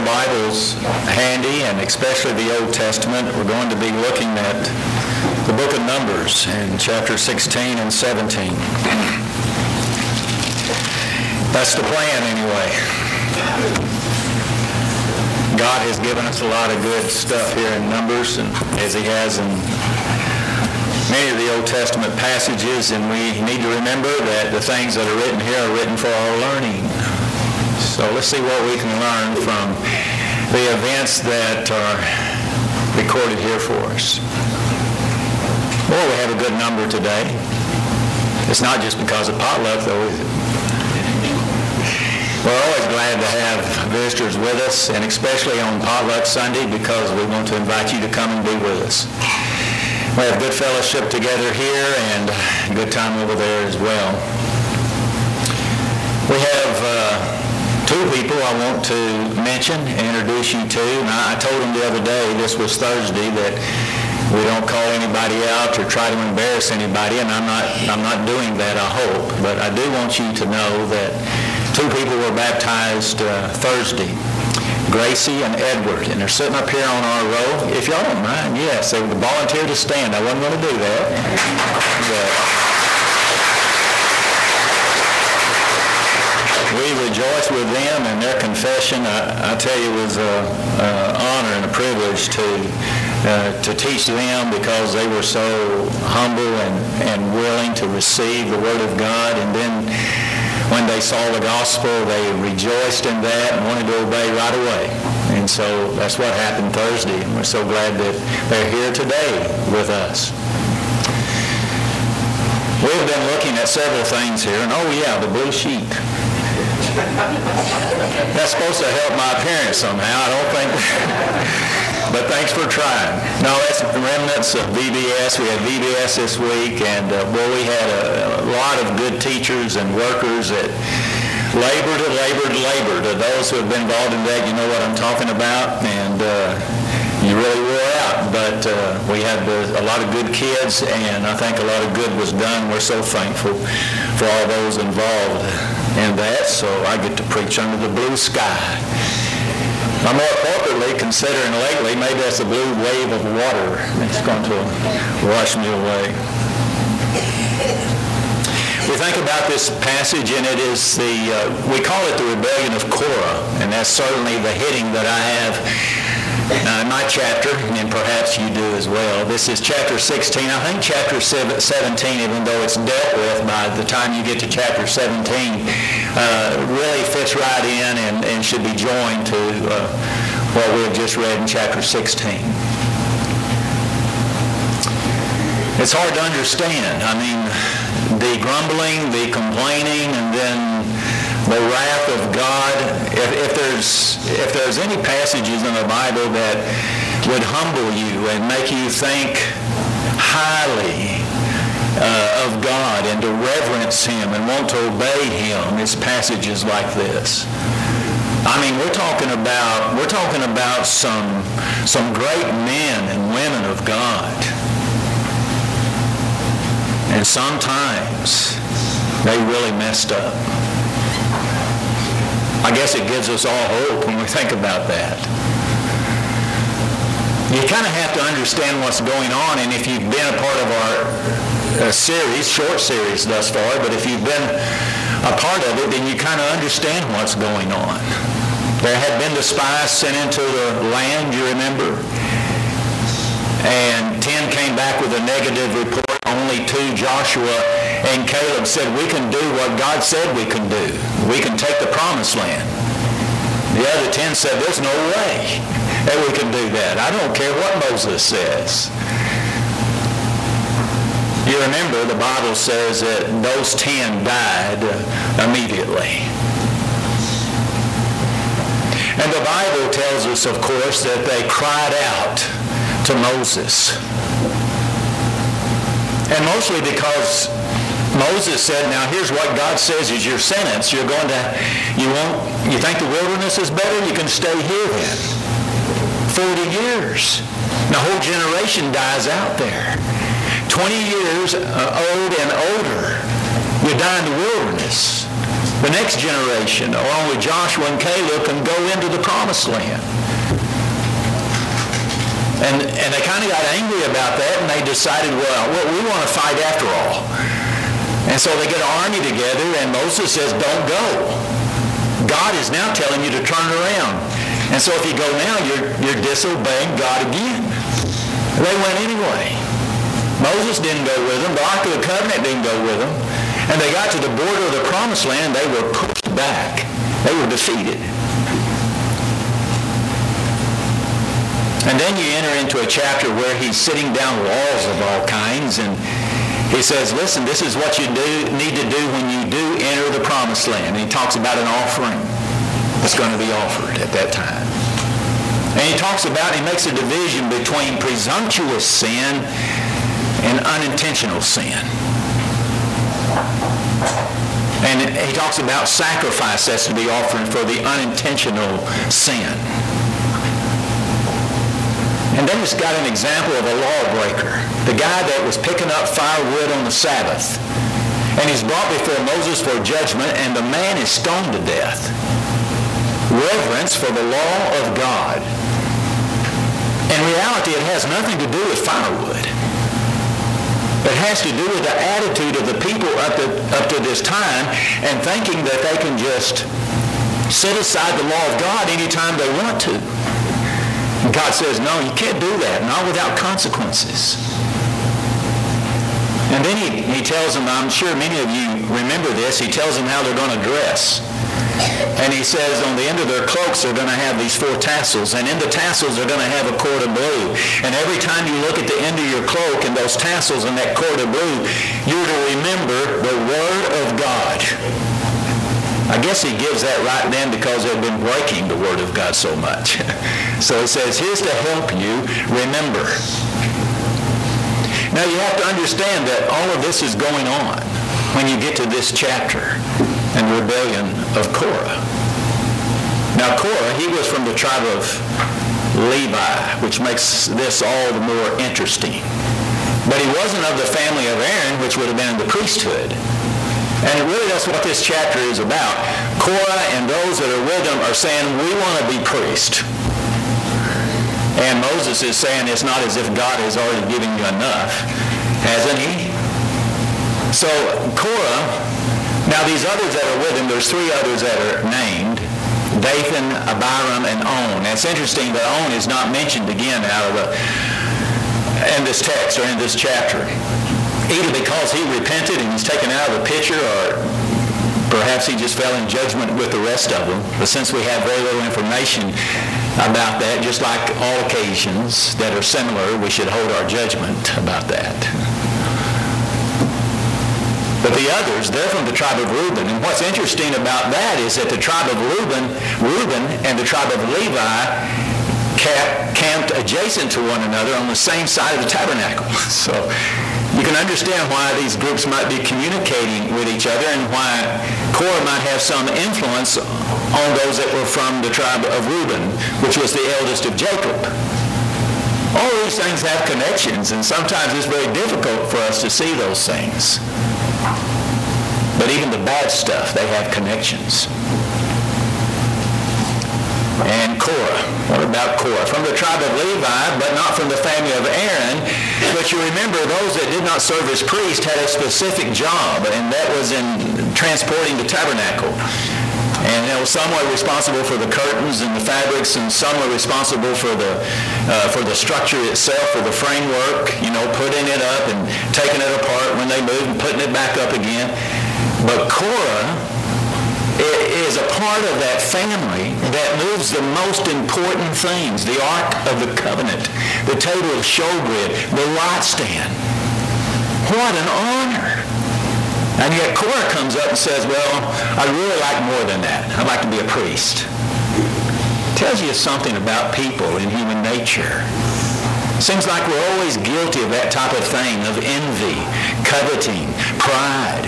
Bibles handy, and especially the Old Testament, we're going to be looking at the book of Numbers in chapter 16 and 17. That's the plan anyway. God has given us a lot of good stuff here in Numbers, and as He has in many of the Old Testament passages, and we need to remember that the things that are written here are written for our learning. So let's see what we can learn from the events that are recorded here for us. Boy, we have a good number today. It's not just because of potluck, though, is it? We're always glad to have visitors with us, and especially on Potluck Sunday, because we want to invite you to come and be with us. We have good fellowship together here and a good time over there as well. We have two people I want to mention and introduce you to. And I told them the other day, this was Thursday, that we don't call anybody out or try to embarrass anybody, and I'm not doing that, I hope. But I do want you to know that two people were baptized Thursday, Gracie and Edward, and they're sitting up here on our row. If y'all don't mind, yes, they volunteered to stand. I wasn't going to do that. We rejoice with them and their confession. I tell you, it was an honor and a privilege to teach them, because they were so humble and willing to receive the Word of God. And then when they saw the gospel, they rejoiced in that and wanted to obey right away. And so that's what happened Thursday. And we're so glad that they're here today with us. We've been looking at several things here. And oh yeah, the blue sheet. That's supposed to help my appearance somehow. I don't think... But thanks for trying. No, that's the remnants of VBS. We had VBS this week, and we had a lot of good teachers and workers that labored. To those who have been involved in that, you know what I'm talking about, and you really wore out. But we had a lot of good kids, and I think a lot of good was done. We're so thankful for all those involved in that, so I get to preach under the blue sky. I'm more appropriately considering lately, maybe that's a blue wave of water that's going to wash me away. We think about this passage, and it is we call it the rebellion of Korah, and that's certainly the heading that I have in my chapter, and perhaps you do as well. This is chapter 16. I think chapter 17, even though it's dealt with by the time you get to chapter 17, really fits right in and should be joined to what we have just read in chapter 16. It's hard to understand. I mean, the grumbling, the complaining, and then the wrath of God. If there's any passages in the Bible that would humble you and make you think highly of God and to reverence Him and want to obey Him, it's passages like this. I mean, we're talking about some great men and women of God, and sometimes they really messed up. I guess it gives us all hope when we think about that. You kind of have to understand what's going on, and if you've been a part of our short series thus far, but if you've been a part of it, then you kind of understand what's going on. There had been the spies sent into the land, you remember? And 10 came back with a negative report. Only 2, Joshua and Caleb, said, we can do what God said we can do. We can take the promised land. The other 10 said, there's no way that we can do that. I don't care what Moses says. You remember the Bible says that those 10 died immediately. And the Bible tells us, of course, that they cried out to Moses. And mostly because Moses said, now here's what God says is your sentence. You think the wilderness is better? You can stay here then. 40 years. The whole generation dies out there. 20 years old and older. You die in the wilderness. The next generation, along with Joshua and Caleb, can go into the promised land. And they kind of got angry about that, and they decided, well, we want to fight after all. And so they get an army together, and Moses says, don't go. God is now telling you to turn around. And so if you go now, you're disobeying God again. They went anyway. Moses didn't go with them. The Ark of the Covenant didn't go with them. And they got to the border of the promised land, they were pushed back. They were defeated. And then you enter into a chapter where he's sitting down laws of all kinds, and he says, listen, this is what you need to do when you do enter the promised land. And he talks about an offering that's going to be offered at that time. And he makes a division between presumptuous sin and unintentional sin. And he talks about sacrifice that's to be offered for the unintentional sin. And then it's got an example of a lawbreaker, the guy that was picking up firewood on the Sabbath. And he's brought before Moses for judgment, and the man is stoned to death. Reverence for the law of God. In reality, it has nothing to do with firewood. It has to do with the attitude of the people up to this time, and thinking that they can just set aside the law of God anytime they want to. And God says, no, you can't do that, not without consequences. And then he tells them, I'm sure many of you remember this, he tells them how they're going to dress. And he says on the end of their cloaks they're going to have these 4 tassels, and in the tassels they're going to have a cord of blue. And every time you look at the end of your cloak and those tassels and that cord of blue, you're to remember the Word of God. I guess he gives that right then because they've been breaking the Word of God so much. So he says, here's to help you remember. Now you have to understand that all of this is going on when you get to this chapter and rebellion of Korah. Now Korah, he was from the tribe of Levi, which makes this all the more interesting. But he wasn't of the family of Aaron, which would have been in the priesthood. And really that's what this chapter is about. Korah and those that are with him are saying, we want to be priests. And Moses is saying it's not as if God has already given you enough, hasn't he? So Korah, now these others that are with him, there's 3 others that are named, Dathan, Abiram, and On. And it's interesting that On is not mentioned again in this text or in this chapter. Either because he repented and he's taken out of the picture, or perhaps he just fell in judgment with the rest of them. But since we have very little information about that, just like all occasions that are similar, we should hold our judgment about that. But the others, they're from the tribe of Reuben. And what's interesting about that is that the tribe of Reuben and the tribe of Levi camped adjacent to one another on the same side of the tabernacle. So you can understand why these groups might be communicating with each other, and why Korah might have some influence on those that were from the tribe of Reuben, which was the eldest of Jacob. All these things have connections, and sometimes it's very difficult for us to see those things. But even the bad stuff, they have connections. And Korah. What about Korah? From the tribe of Levi, but not from the family of Aaron. But you remember, those that did not serve as priests had a specific job, and that was in transporting the tabernacle. And some were responsible for the curtains and the fabrics, and some were responsible for the structure itself, for the framework, putting it up and taking it apart when they moved and putting it back up again. But Korah is a part of that family that moves the most important things: the Ark of the Covenant, the table of showbread, the light stand. What an honor! And yet Korah comes up and says, well, I'd really like more than that. I'd like to be a priest. Tells you something about people and human nature. Seems like we're always guilty of that type of thing, of envy, coveting, pride.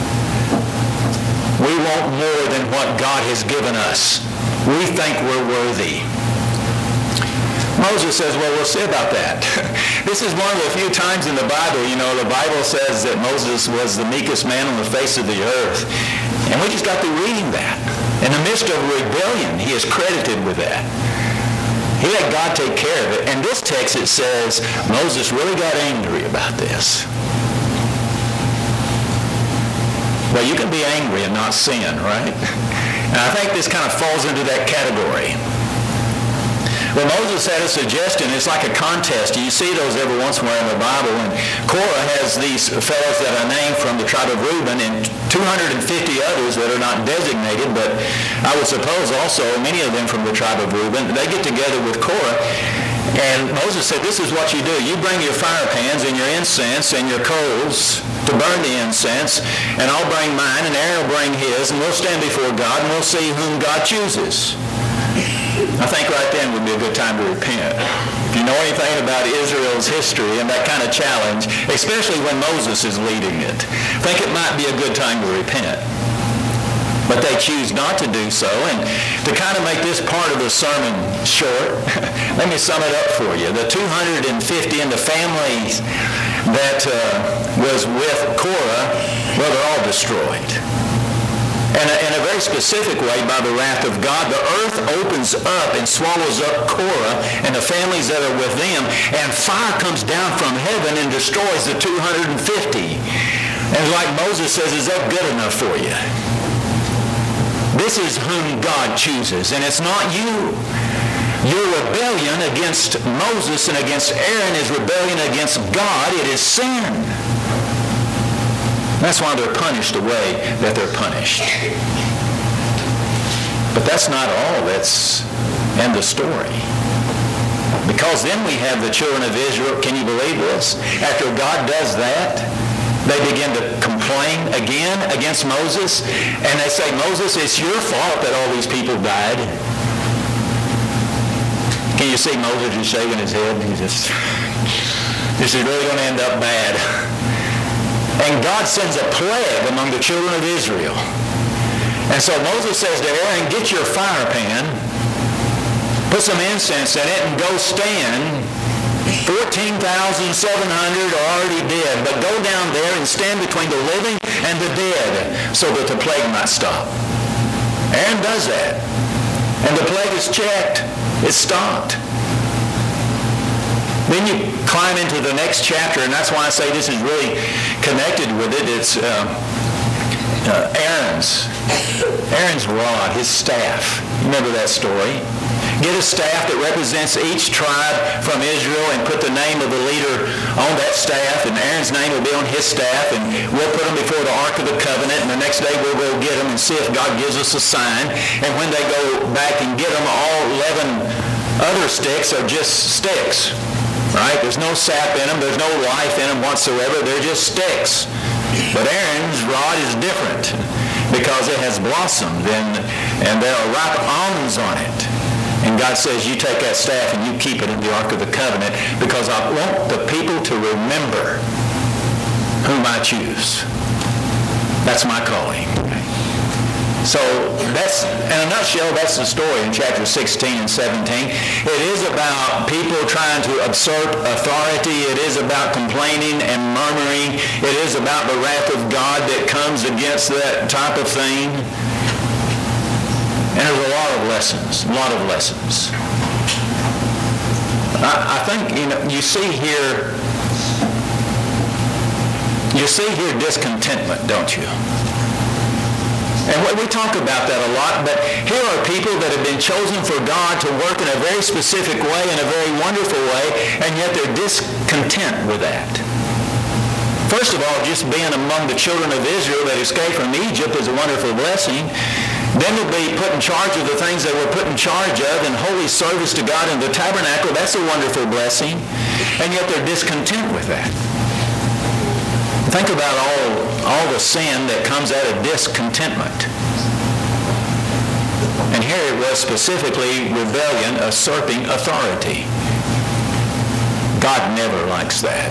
We want more than what God has given us. We think we're worthy. Moses says, well, we'll see about that. This is one of the few times in the Bible, the Bible says that Moses was the meekest man on the face of the earth. And we just got through reading that. In the midst of rebellion, he is credited with that. He let God take care of it. And this text, it says, Moses really got angry about this. Well, you can be angry and not sin, right? And I think this kind of falls into that category. Well, Moses had a suggestion. It's like a contest. You see those every once in a while in the Bible. And Korah has these fellows that are named from the tribe of Reuben and 250 others that are not designated, but I would suppose also many of them from the tribe of Reuben. They get together with Korah, and Moses said, this is what you do. You bring your fire pans and your incense and your coals to burn the incense, and I'll bring mine, and Aaron will bring his, and we'll stand before God, and we'll see whom God chooses. I think right then would be a good time to repent. If you know anything about Israel's history and that kind of challenge, especially when Moses is leading it, I think it might be a good time to repent. But they choose not to do so. And to kind of make this part of the sermon short, let me sum it up for you. The 250 and the families that was with Korah, well, they're all destroyed. And in a very specific way, by the wrath of God, the earth opens up and swallows up Korah and the families that are with them, and fire comes down from heaven and destroys the 250. And like Moses says, is that good enough for you? This is whom God chooses, and it's not you. Your rebellion against Moses and against Aaron is rebellion against God. It is sin. That's why they're punished the way that they're punished. But that's not all that's in the story. Because then we have the children of Israel. Can you believe this? After God does that, they begin to complain again against Moses. And they say, Moses, it's your fault that all these people died. Can you see Moses just shaking his head? This is really going to end up bad. And God sends a plague among the children of Israel. And so Moses says to Aaron, get your fire pan, put some incense in it, and go stand. 14,700 are already dead, but go down there and stand between the living and the dead so that the plague might stop. Aaron does that. And the plague is checked. It's stopped. Then you climb into the next chapter, and that's why I say this is really connected with it. It's Aaron's rod, his staff. Remember that story? Get a staff that represents each tribe from Israel and put the name of the leader on that staff, and Aaron's name will be on his staff, and we'll put them before the Ark of the Covenant, and the next day we'll go get them and see if God gives us a sign. And when they go back and get them, all 11 other sticks are just sticks. Right? There's no sap in them. There's no life in them whatsoever. They're just sticks. But Aaron's rod is different because it has blossomed and there are ripe almonds on it. And God says, you take that staff and you keep it in the Ark of the Covenant because I want the people to remember whom I choose. That's my calling. So that's, in a nutshell, that's the story in chapter 16 and 17. It is about people trying to usurp authority. It is about complaining and murmuring. It is about the wrath of God that comes against that type of thing. And there's a lot of lessons. I think, you see here discontentment, don't you? And we talk about that a lot, but here are people that have been chosen for God to work in a very specific way, in a very wonderful way, and yet they're discontent with that. First of all, just being among the children of Israel that escaped from Egypt is a wonderful blessing. Then to be put in charge of the things they were put in charge of in holy service to God in the tabernacle, that's a wonderful blessing. And yet they're discontent with that. Think about all the sin that comes out of discontentment. And here it was specifically rebellion, usurping authority. God never likes that.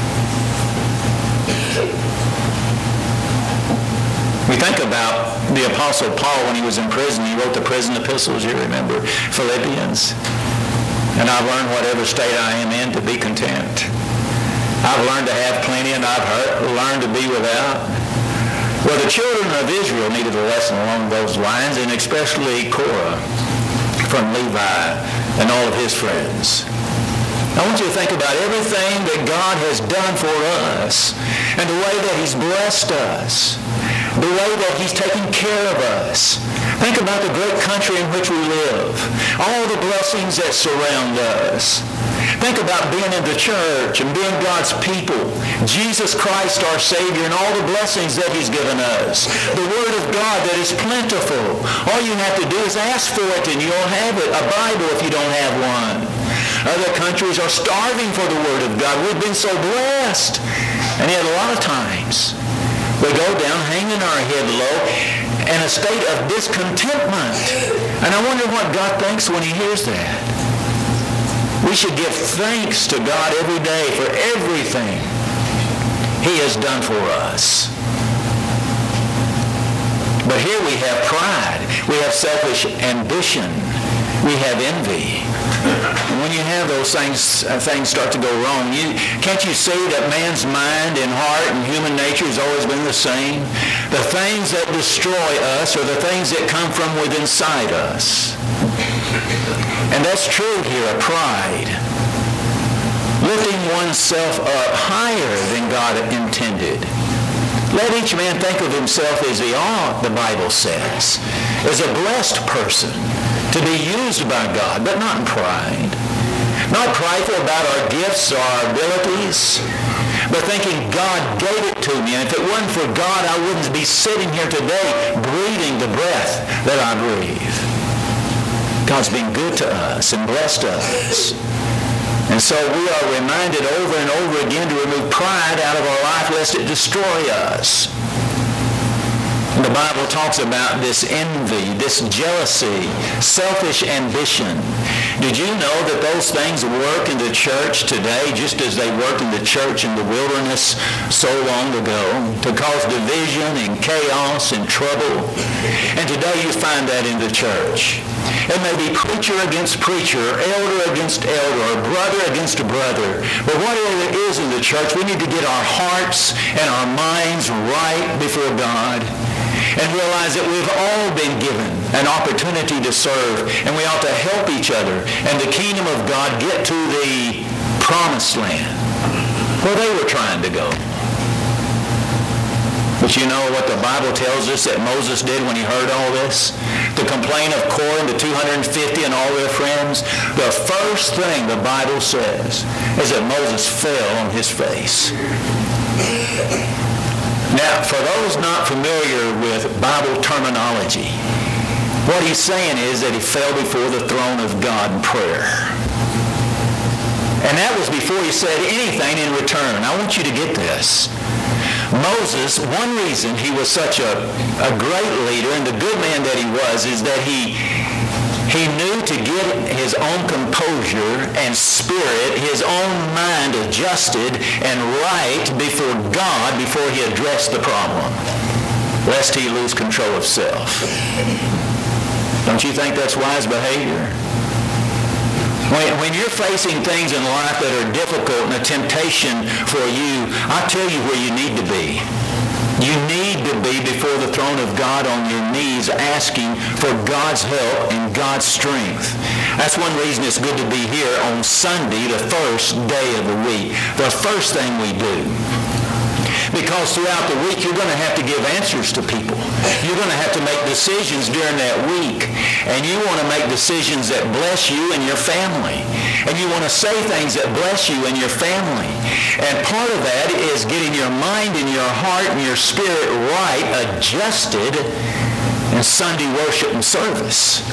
We think about the Apostle Paul when he was in prison. He wrote the prison epistles, you remember, Philippians. And I've learned whatever state I am in to be content. I've learned to have plenty, and I've learned to be without. Well, the children of Israel needed a lesson along those lines, and especially Korah from Levi and all of his friends. I want you to think about everything that God has done for us and the way that he's blessed us, the way that he's taken care of us. Think about the great country in which we live, all the blessings that surround us. Think about being in the church and being God's people, Jesus Christ our Savior, and all the blessings that he's given us. The Word of God that is plentiful. All you have to do is ask for it and you'll have it. A Bible if you don't have one. Other countries are starving for the Word of God. We've been so blessed. And yet a lot of times we go down hanging our head low in a state of discontentment. And I wonder what God thinks when he hears that. We should give thanks to God every day for everything he has done for us. But here we have pride. We have selfish ambition. We have envy. And when you have those things start to go wrong. Can't you see that man's mind and heart and human nature has always been the same? The things that destroy us are the things that come from within inside us. And that's true here of pride. Lifting oneself up higher than God intended. Let each man think of himself as he ought, the Bible says, as a blessed person to be used by God, but not in pride. Not prideful about our gifts or our abilities, but thinking God gave it to me, and if it wasn't for God, I wouldn't be sitting here today breathing the breath that I breathe. God's been good to us and blessed us. And so we are reminded over and over again to remove pride out of our life lest it destroy us. The Bible talks about this envy, this jealousy, selfish ambition. Did you know that those things work in the church today just as they worked in the church in the wilderness so long ago to cause division and chaos and trouble? And today you find that in the church. It may be preacher against preacher, elder against elder, or brother against a brother. But whatever it is in the church, we need to get our hearts and our minds right before God and realize that we've all been given an opportunity to serve, and we ought to help each other and the kingdom of God get to the promised land where they were trying to go. But you know what the Bible tells us that Moses did when he heard all this? To complain of Korah and the 250 and all their friends. The first thing the Bible says is that Moses fell on his face. Now, for those not familiar with Bible terminology, what he's saying is that he fell before the throne of God in prayer. And that was before he said anything in return. I want you to get this. Moses, one reason he was such a great leader and the good man that he was is that he knew to get his own composure and spirit, his own mind adjusted and right before God before he addressed the problem, lest he lose control of self. Don't you think that's wise behavior? When you're facing things in life that are difficult and a temptation for you, I tell you where you need to be. You need to be before the throne of God on your knees asking for God's help and God's strength. That's one reason it's good to be here on Sunday, the first day of the week. The first thing we do. Because throughout the week, you're going to have to give answers to people. You're going to have to make decisions during that week. And you want to make decisions that bless you and your family. And you want to say things that bless you and your family. And part of that is getting your mind and your heart and your spirit right, adjusted in Sunday worship and service.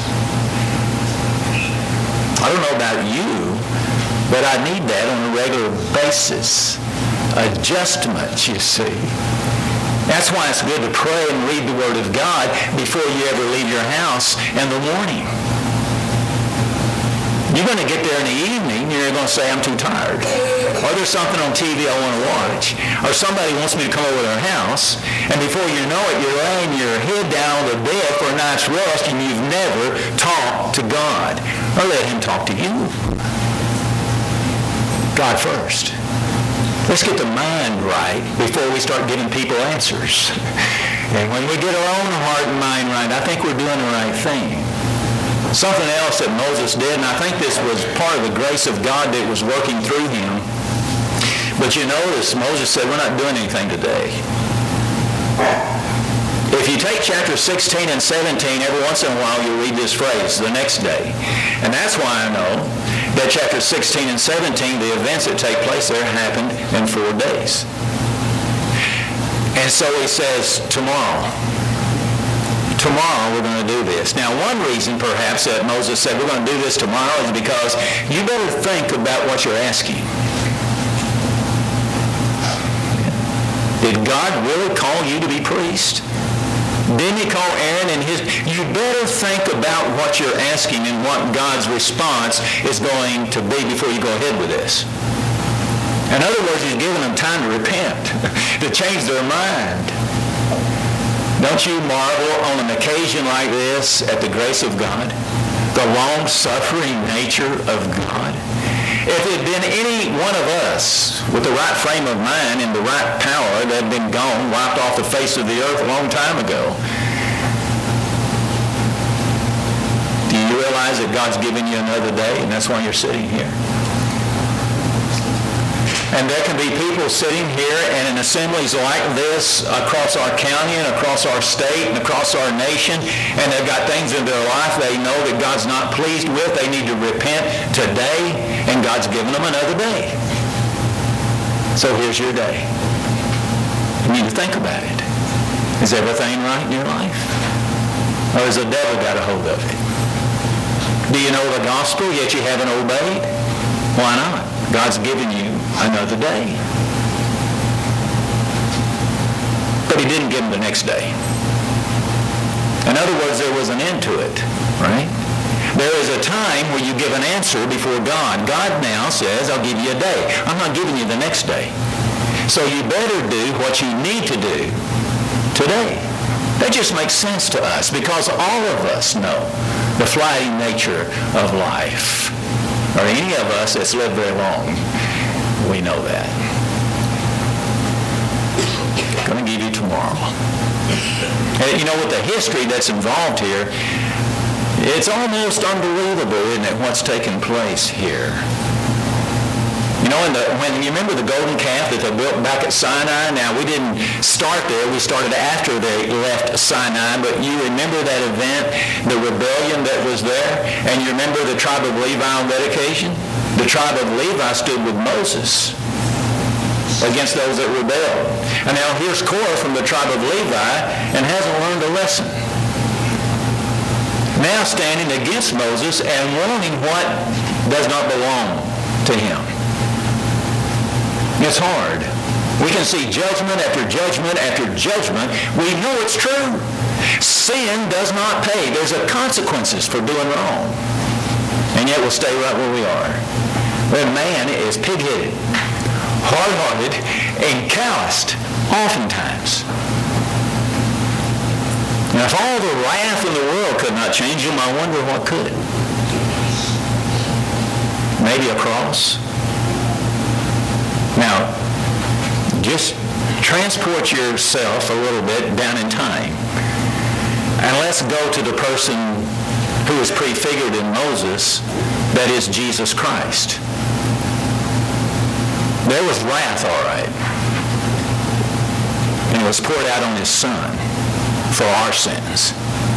I don't know about you, but I need that on a regular basis. Adjustments, you see. That's why it's good to pray and read the Word of God before you ever leave your house in the morning. You're going to get there in the evening and you're going to say, I'm too tired. Or there's something on TV I want to watch. Or somebody wants me to come over to their house, and before you know it, you're laying your head down on the bed for a night's rest and you've never talked to God. Or let him talk to you. God first. Let's get the mind right before we start giving people answers. And when we get our own heart and mind right, I think we're doing the right thing. Something else that Moses did, and I think this was part of the grace of God that was working through him. But you notice Moses said, we're not doing anything today. If you take chapter 16 and 17, every once in a while you read this phrase, the next day. And that's why I know that chapter 16 and 17, the events that take place there happened in 4 days. And so he says, tomorrow we're going to do this. Now, one reason perhaps that Moses said we're going to do this tomorrow is because you better think about what you're asking. Did God really call you to be priest? Didn't he call Aaron and his... You better think about what you're asking and what God's response is going to be before you go ahead with this. In other words, he's giving them time to repent, to change their mind. Don't you marvel on an occasion like this at the grace of God? The long-suffering nature of God? If it had been any one of us with the right frame of mind and the right power that had been gone, wiped off the face of the earth a long time ago, do you realize that God's given you another day and that's why you're sitting here? And there can be people sitting here and in assemblies like this across our county and across our state and across our nation, and they've got things in their life they know that God's not pleased with. They need to repent today, and God's given them another day. So here's your day. You need to think about it. Is everything right in your life? Or has the devil got a hold of it? Do you know the gospel, yet you haven't obeyed? Why not? God's given you another day. But he didn't give them the next day. In other words, there was an end to it, right? There is a time where you give an answer before God. God now says, I'll give you a day. I'm not giving you the next day. So you better do what you need to do today. That just makes sense to us because all of us know the fleeting nature of life. Or any of us that's lived very long, we know that. I'm going to give you tomorrow. And you know, with the history that's involved here, it's almost unbelievable, isn't it, what's taken place here? You know, when you remember the golden calf that they built back at Sinai? Now, we didn't start there. We started after they left Sinai. But you remember that event, the rebellion that was there? And you remember the tribe of Levi on that occasion? The tribe of Levi stood with Moses against those that rebelled. And now here's Korah from the tribe of Levi and hasn't learned a lesson. Now standing against Moses and wanting what does not belong to him. It's hard. We can see judgment after judgment after judgment. We know it's true. Sin does not pay. There's consequences for doing wrong. And yet we'll stay right where we are. Where man is pig-headed, hard-hearted, and calloused, oftentimes. Now, if all the wrath in the world could not change him, I wonder what could. Maybe a cross. Now, just transport yourself a little bit down in time. And let's go to the person who was prefigured in Moses, that is Jesus Christ. There was wrath, all right. And it was poured out on his Son for our sins.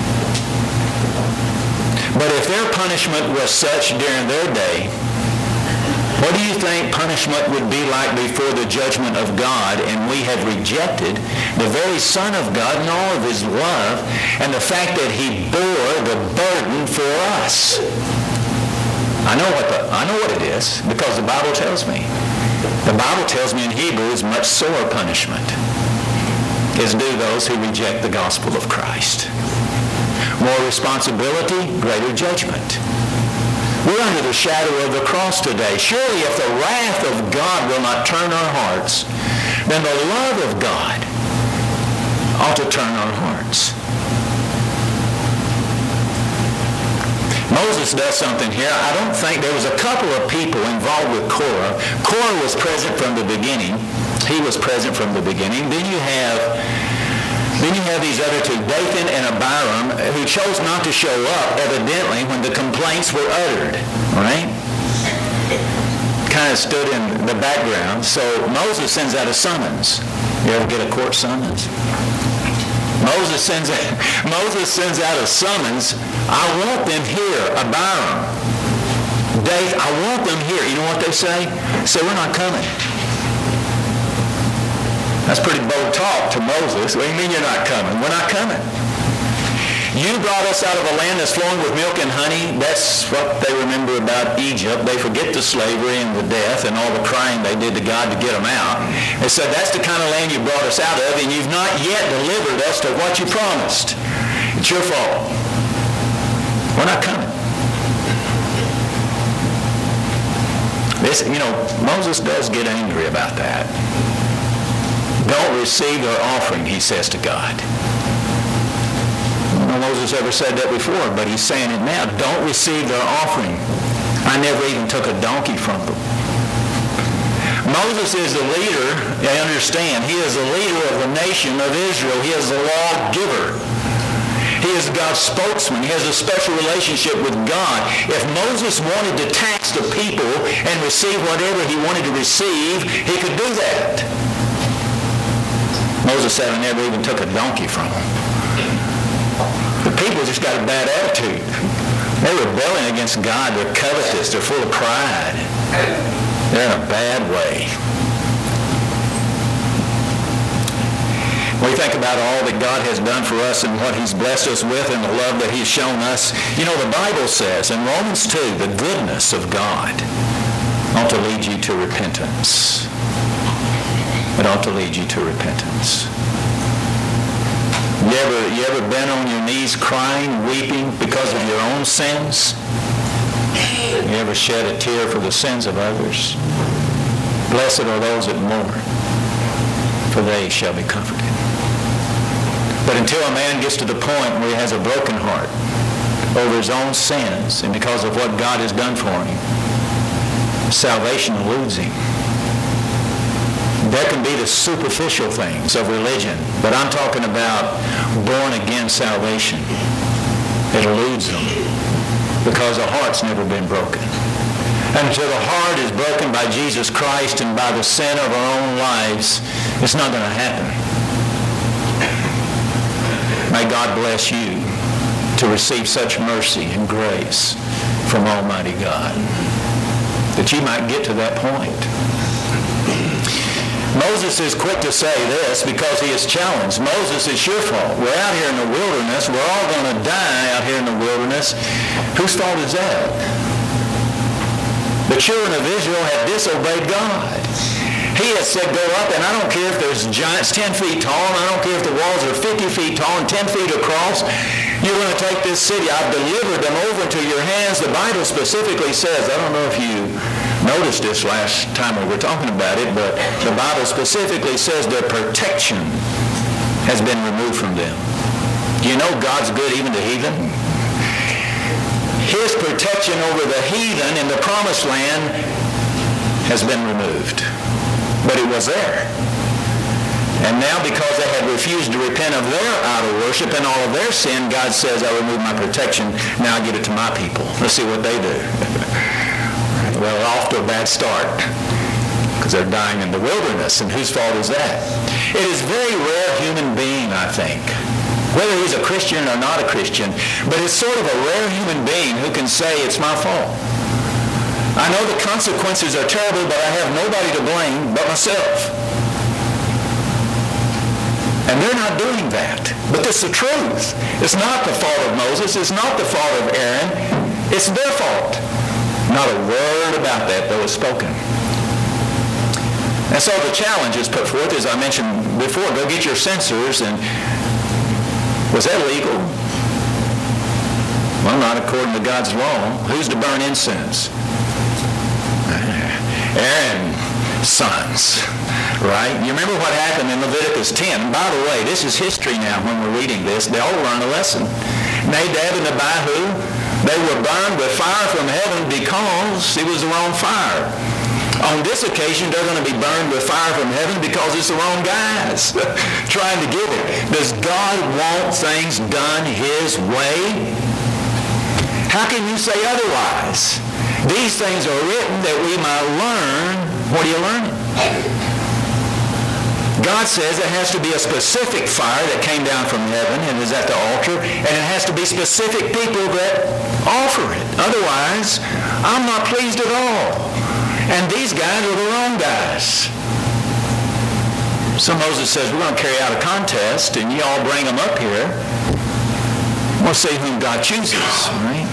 But if their punishment was such during their day, what do you think punishment would be like before the judgment of God? And we have rejected the very Son of God and all of his love and the fact that he bore the burden for us. I know what it is because the Bible tells me. The Bible tells me in Hebrews much sore punishment is due those who reject the gospel of Christ. More responsibility, greater judgment. We're under the shadow of the cross today. Surely if the wrath of God will not turn our hearts, then the love of God ought to turn our hearts. Moses does something here. I don't think there was a couple of people involved with Korah. Korah was present from the beginning. He was present from the beginning. Then you have Then you have these other two, Dathan and Abiram, who chose not to show up, evidently, when the complaints were uttered, right? Kind of stood in the background. So Moses sends out a summons. You ever get a court summons? Moses sends out a summons. I want them here, Abiram. Dathan, I want them here. You know what they say? They say, we're not coming. That's pretty bold talk to Moses. What do you mean you're not coming? We're not coming. You brought us out of a land that's flowing with milk and honey. That's what they remember about Egypt. They forget the slavery and the death and all the crying they did to God to get them out. They said, that's the kind of land you brought us out of, and you've not yet delivered us to what you promised. It's your fault. We're not coming. Moses does get angry about that. Don't receive their offering, he says to God. I don't know Moses ever said that before, but he's saying it now. Don't receive their offering. I never even took a donkey from them. Moses is the leader, I understand. He is the leader of the nation of Israel. He is the lawgiver. He is God's spokesman. He has a special relationship with God. If Moses wanted to tax the people and receive whatever he wanted to receive, he could do that. Moses said, I never even took a donkey from them. The people just got a bad attitude. They're rebelling against God. They're covetous. They're full of pride. They're in a bad way. When we think about all that God has done for us and what he's blessed us with and the love that he's shown us, the Bible says in Romans 2, the goodness of God ought to lead you to repentance. It ought to lead you to repentance. You ever been on your knees crying, weeping because of your own sins? You ever shed a tear for the sins of others? Blessed are those that mourn, for they shall be comforted. But until a man gets to the point where he has a broken heart over his own sins and because of what God has done for him, salvation eludes him. There can be the superficial things of religion, but I'm talking about born-again salvation. It eludes them because the heart's never been broken. And until the heart is broken by Jesus Christ and by the sin of our own lives, it's not going to happen. May God bless you to receive such mercy and grace from Almighty God, that you might get to that point. Moses is quick to say this because he is challenged. Moses, it's your fault. We're out here in the wilderness. We're all going to die out here in the wilderness. Whose fault is that? The children of Israel had disobeyed God. He has said, go up, and I don't care if there's giants 10 feet tall, and I don't care if the walls are 50 feet tall and 10 feet across. You're going to take this city. I've delivered them over into your hands. The Bible specifically says, I don't know if you noticed this last time we were talking about it, but the Bible specifically says their protection has been removed from them. Do you know God's good even to heathen? His protection over the heathen in the promised land has been removed. But it was there. And now because they had refused to repent of their idol worship and all of their sin, God says, I remove my protection. Now I give it to my people. Let's see what they do. Well, off to a bad start because they're dying in the wilderness. And whose fault is that? It is a very rare human being, I think, whether he's a Christian or not a Christian, but it's sort of a rare human being who can say it's my fault. I know the consequences are terrible, but I have nobody to blame but myself. And they're not doing that. But it's the truth. It's not the fault of Moses. It's not the fault of Aaron. It's their fault. Not a word about that, though, is spoken. And so the challenge is put forth, as I mentioned before, go get your censers. And was that legal? Well, not according to God's law. Who's to burn incense? Aaron's sons, right? You remember what happened in Leviticus 10. By the way, this is history now when we're reading this. They all learn a lesson. Nadab and Abihu, they were burned with fire from heaven because it was the wrong fire. On this occasion, they're going to be burned with fire from heaven because it's the wrong guys trying to give it. Does God want things done His way? How can you say otherwise? These things are written that we might learn. What are you learning? God says it has to be a specific fire that came down from heaven and is at the altar, and it has to be specific people that offer it. Otherwise, I'm not pleased at all. And these guys are the wrong guys. So Moses says, we're going to carry out a contest, and you all bring them up here. We'll see whom God chooses, right?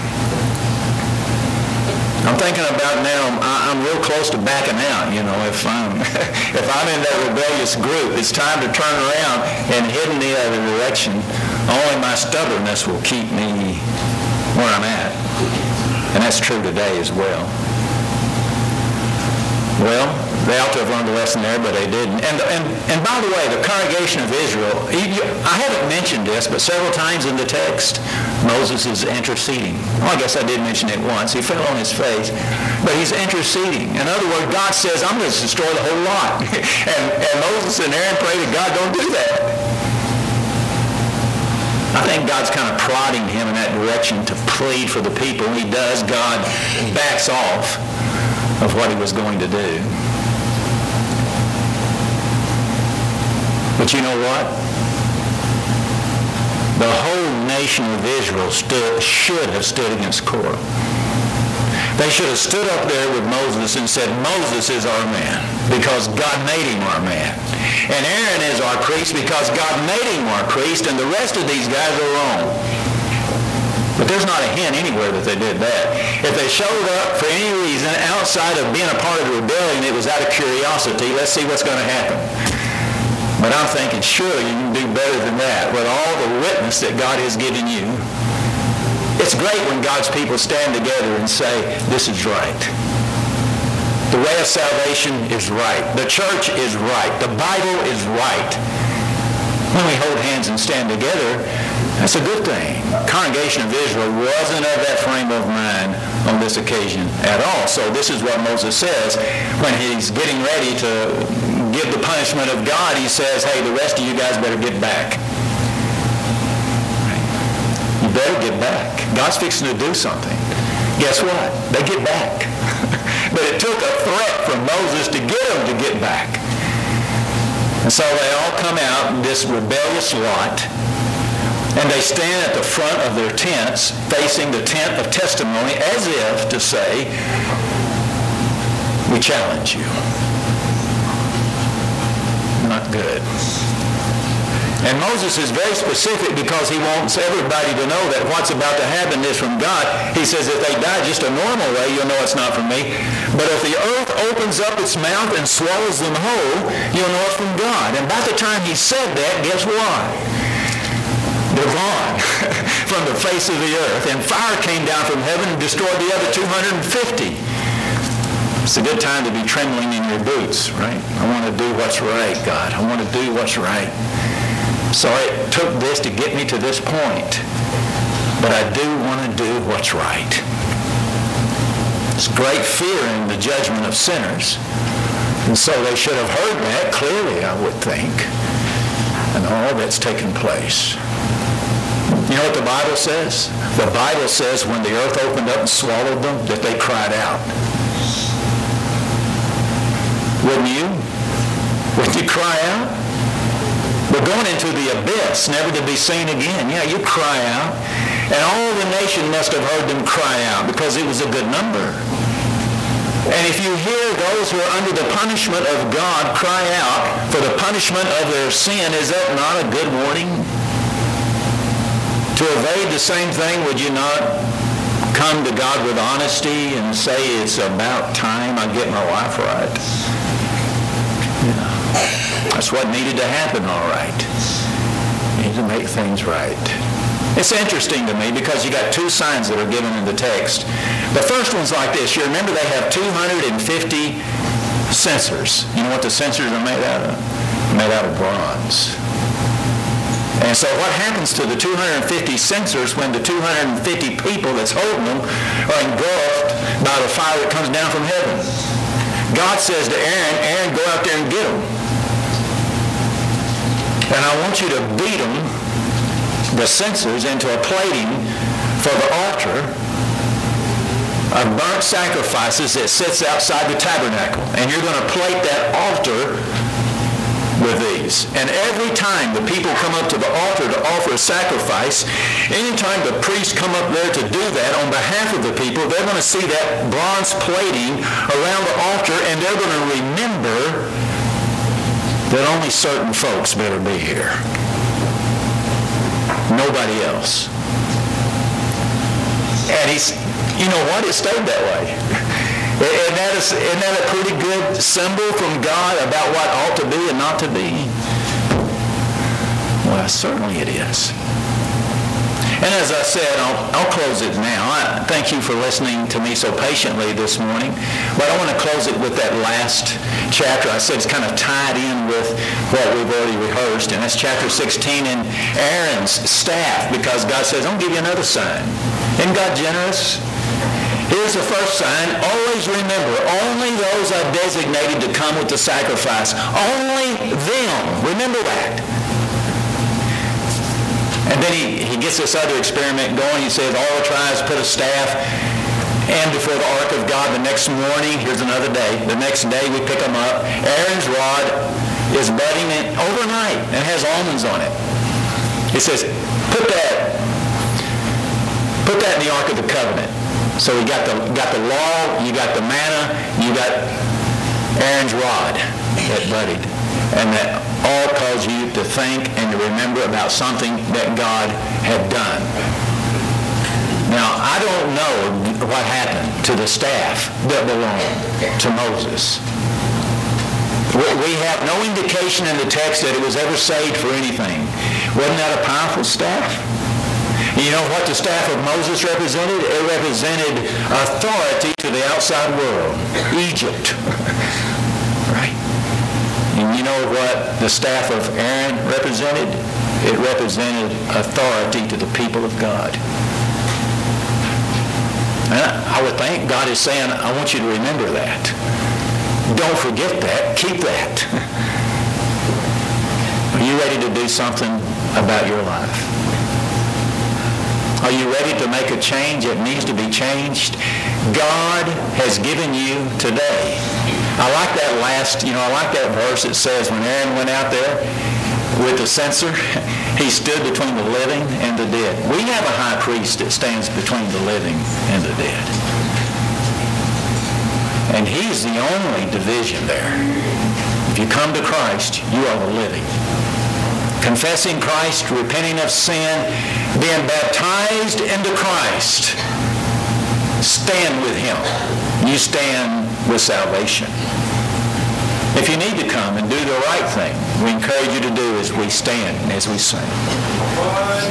I'm thinking about now, I'm real close to backing out, if I'm in that rebellious group, it's time to turn around and head in the other direction. Only my stubbornness will keep me where I'm at. And that's true today as well. Well, they ought to have learned a lesson there, but they didn't. And by the way, the congregation of Israel, I haven't mentioned this, but several times in the text, Moses is interceding. Well, I guess I did mention it once. He fell on his face, but he's interceding. In other words, God says, I'm going to destroy the whole lot. and Moses and Aaron pray to God, don't do that. I think God's kind of prodding him in that direction to plead for the people. When he does, God backs off of what he was going to do. But you know what? The whole nation of Israel should have stood against Korah. They should have stood up there with Moses and said, Moses is our man because God made him our man. And Aaron is our priest because God made him our priest, and the rest of these guys are wrong. But there's not a hint anywhere that they did that. If they showed up for any reason outside of being a part of the rebellion, it was out of curiosity. Let's see what's going to happen. But I'm thinking, surely you can do better than that with all the witness that God has given you. It's great when God's people stand together and say, this is right. The way of salvation is right. The church is right. The Bible is right. When we hold hands and stand together, that's a good thing. The congregation of Israel wasn't of that frame of mind on this occasion at all. So this is what Moses says when he's getting ready to give the punishment of God. He says, hey, the rest of you guys better get back. You better get back. God's fixing to do something. Guess what? They get back. But it took a threat from Moses to get them to get back. And so they all come out in this rebellious lot, and they stand at the front of their tents, facing the tent of testimony, as if to say, we challenge you. Not good. And Moses is very specific because he wants everybody to know that what's about to happen is from God. He says if they die just a normal way, you'll know it's not from me. But if the earth opens up its mouth and swallows them whole, you'll know it's from God. And by the time he said that, guess what? They're gone from the face of the earth. And fire came down from heaven and destroyed the other 250. It's a good time to be trembling in your boots, right? I want to do what's right, God. I want to do what's right. So it took this to get me to this point. But I do want to do what's right. There's great fear in the judgment of sinners. And so they should have heard that clearly, I would think. And all that's taken place. You know what the Bible says? The Bible says when the earth opened up and swallowed them, that they cried out. Wouldn't you? Wouldn't you cry out? We're going into the abyss, never to be seen again. Yeah, you cry out. And all the nation must have heard them cry out because it was a good number. And if you hear those who are under the punishment of God cry out for the punishment of their sin, is that not a good warning? To evade the same thing, would you not come to God with honesty and say, it's about time I get my life right? Yeah. That's what needed to happen, all right. You need to make things right. It's interesting to me because you got two signs that are given in the text. The first one's like this. You remember they have 250 censers. You know what the censers are made out of? Made out of bronze. And so what happens to the 250 censers when the 250 people that's holding them are engulfed by the fire that comes down from heaven? God says to Aaron, Aaron, go out there and get them. And I want you to beat them, the censers, into a plating for the altar of burnt sacrifices that sits outside the tabernacle. And you're going to plate that altar with these. And every time the people come up to the altar to offer a sacrifice, anytime the priests come up there to do that on behalf of the people, they're going to see that bronze plating around the altar, and they're going to remember that only certain folks better be here. Nobody else. And you know what? It stayed that way. Isn't that a pretty good symbol from God about what ought to be and not to be? Well, certainly it is. And as I said, I'll close it now. I thank you for listening to me so patiently this morning. But I want to close it with that last chapter. I said it's kind of tied in with what we've already rehearsed. And that's chapter 16 in Aaron's staff, because God says, I'm going to give you another sign. Isn't God generous? Here's the first sign. Always remember, only those are designated to come with the sacrifice. Only them. Remember that. And then he gets this other experiment going. He says, all the tribes put a staff and before the ark of God the next morning. Here's another day. The next day we pick them up. Aaron's rod is budding overnight and has almonds on it. He says, put that in the ark of the covenant. So we got the law, you got the manna, you got Aaron's rod that budded. And that all caused you to think and to remember about something that God had done. Now, I don't know what happened to the staff that belonged to Moses. We have no indication in the text that it was ever saved for anything. Wasn't that a powerful staff? You know what the staff of Moses represented? It represented authority to the outside world. Egypt. Right? And you know what the staff of Aaron represented? It represented authority to the people of God. And I would think God is saying, I want you to remember that. Don't forget that. Keep that. Are you ready to do something about your life? Are you ready to make a change that needs to be changed? God has given you today. I like that I like that verse that says when Aaron went out there with the censer, he stood between the living and the dead. We have a high priest that stands between the living and the dead. And he's the only division there. If you come to Christ, you are the living. Confessing Christ, repenting of sin, being baptized into Christ, stand with him. You stand with salvation. If you need to come and do the right thing, we encourage you to do as we stand and as we sing.